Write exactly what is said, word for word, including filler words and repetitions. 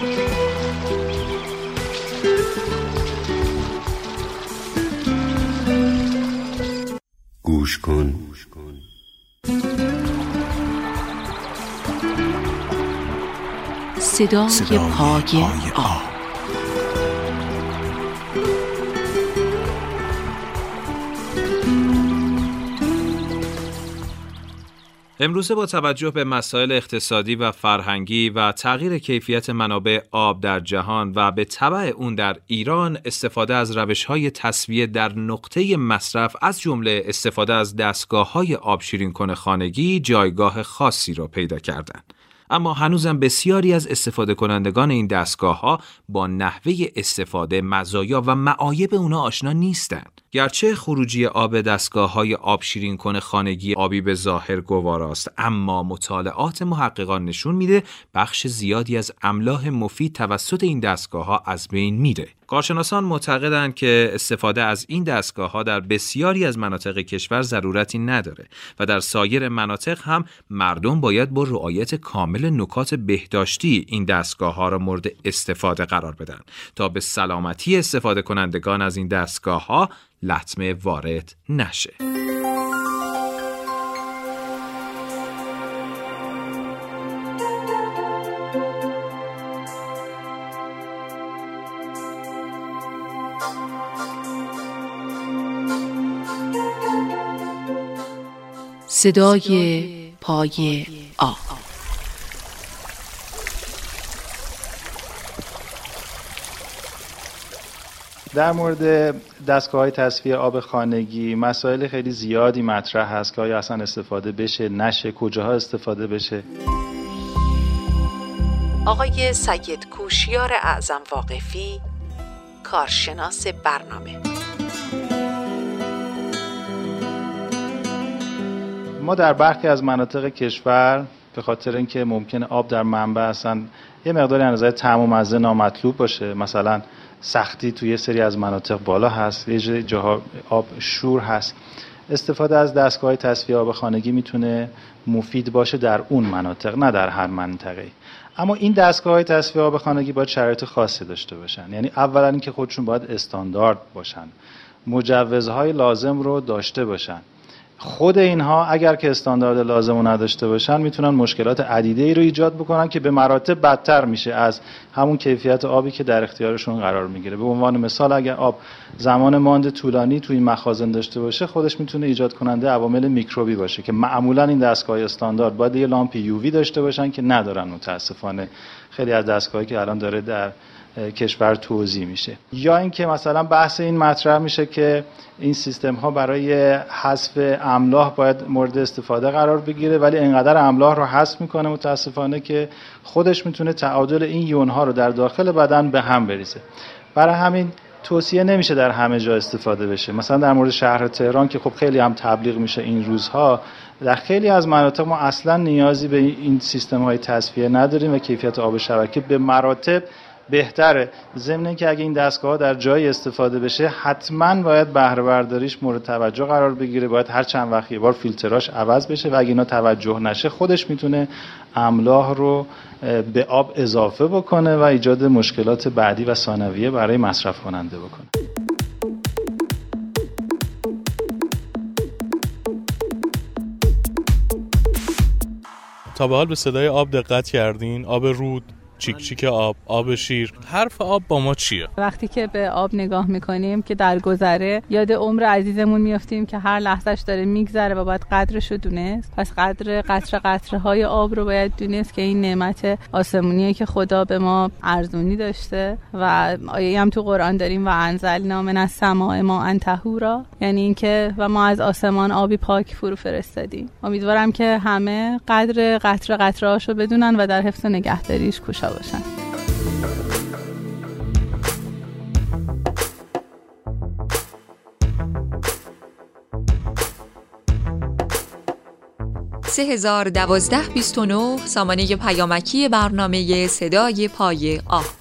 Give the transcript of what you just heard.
گوش کن. صدای, صدای پای آب. امروزه با توجه به مسائل اقتصادی و فرهنگی و تغییر کیفیت منابع آب در جهان و به تبع اون در ایران، استفاده از روش‌های تصفیه در نقطه مصرف از جمله استفاده از دستگاه‌های آب شیرین کن خانگی جایگاه خاصی را پیدا کردند. اما هنوزم بسیاری از استفاده کنندگان این دستگاه‌ها با نحوه استفاده، مزایا و معایب اونا آشنا نیستند. گرچه خروجی آب دستگاه‌های آب شیرین کن خانگی آبی به ظاهر گواراست، اما مطالعات محققان نشون میده بخش زیادی از املاح مفید توسط این دستگاه‌ها از بین میره. کارشناسان معتقدند که استفاده از این دستگاه‌ها در بسیاری از مناطق کشور ضرورتی نداره و در سایر مناطق هم مردم باید با رعایت کامل نکات بهداشتی این دستگاه‌ها را مورد استفاده قرار بدن تا به سلامتی استفاده کنندگان از این دستگاه‌ها لطمه وارد نشه. صدای پای آب. در مورد دستگاه‌های تصفیه آب خانگی مسائل خیلی زیادی مطرح هست که آیا اصلا استفاده بشه، نشه، کجاها استفاده بشه. آقای سید کوشیار اعظم واقفی، کارشناس برنامه. ما در برخی از مناطق کشور به خاطر اینکه ممکنه آب در منبع اصلا یه مقداری از نظر طعم و مزه نامطلوب باشه، مثلا سختی توی یه سری از مناطق بالا هست، یه جاها آب شور هست، استفاده از دستگاه تصفیه آب خانگی میتونه مفید باشه در اون مناطق، نه در هر منطقه. اما این دستگاه تصفیه آب خانگی باید شرایط خاصی داشته باشن. یعنی اولا اینکه خودشون باید استاندارد باشن، مجوزهای لازم رو داشته باشن. خود اینها اگر که استاندارد لازم رو نداشته باشن میتونن مشکلات عدیده ای رو ایجاد بکنن که به مراتب بدتر میشه از همون کیفیت آبی که در اختیارشون قرار میگیره. به عنوان مثال اگر آب زمان ماند طولانی توی مخازن داشته باشه، خودش میتونه ایجاد کننده عوامل میکروبی باشه که معمولا این دستگاه استاندارد باید یه لامپ یووی داشته باشن که ندارن متاسفانه خیلی از دستگاهایی که الان داره در کشور توزیع میشه. یا اینکه مثلا بحث این مطرح میشه که این سیستم ها برای حذف املاح باید مورد استفاده قرار بگیره، ولی انقدر املاح رو حذف میکنه متاسفانه که خودش میتونه تعادل این یون ها رو در داخل بدن به هم بریزه. برای همین توصیه نمیشه در همه جا استفاده بشه. مثلا در مورد شهر تهران که خب خیلی هم تبلیغ میشه این روزها، در خیلی از مناطق ما اصلا نیازی به این سیستم های تصفیه نداریم و کیفیت آب شبکه به مراتب بهتره. ضمن اینکه اگه این دستگاه در جایی استفاده بشه حتما باید بهره برداریش مورد توجه قرار بگیره، باید هر چند وقت یه بار فیلتراش عوض بشه و اگه اینا توجه نشه خودش میتونه املاح رو به آب اضافه بکنه و ایجاد مشکلات بعدی و ثانویه برای مصرف کننده بکنه. تا به حال به صدای آب دقت کردین؟ آب رود، چیک چیک آب، آب شیر، حرف آب با ما چیه؟ وقتی که به آب نگاه میکنیم که در گذره، یاد عمر عزیزمون میافتیم که هر لحظهش داره میگذره و باید قدرش رو دونست. پس قدر قطره قطره های آب رو باید دونست که این نعمت آسمونیه که خدا به ما ارزونی داشته و آیه هم تو قرآن داریم و انزلنا من السماء ماء طهورا، یعنی اینکه و ما از آسمان آبی پاک فرو فرستادیم. امیدوارم که همه قدر قطره قطره هاشو بدونن و در حفظ نگهداریش کوشا باشن. سه هزار و دوازده بیست و نه سامانه پیامکی برنامه صدای پای آب.